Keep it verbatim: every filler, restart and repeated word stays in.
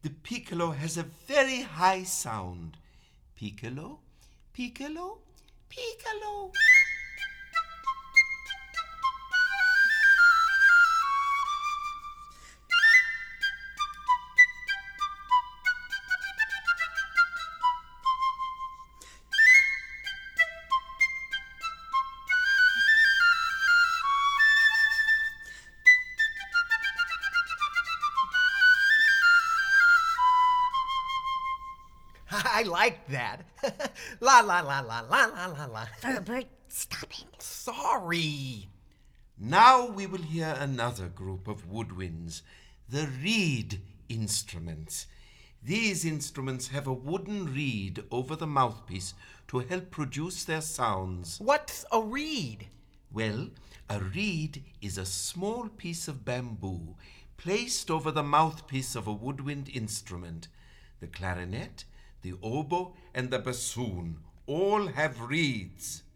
The piccolo has a very high sound. Piccolo, piccolo, piccolo. I like that. La la la la la la la la. Herbert, stop it. Sorry. Now we will hear another group of woodwinds, the reed instruments. These instruments have a wooden reed over the mouthpiece to help produce their sounds. What's a reed? Well, a reed is a small piece of bamboo placed over the mouthpiece of a woodwind instrument. The clarinet, the oboe, and the bassoon all have reeds.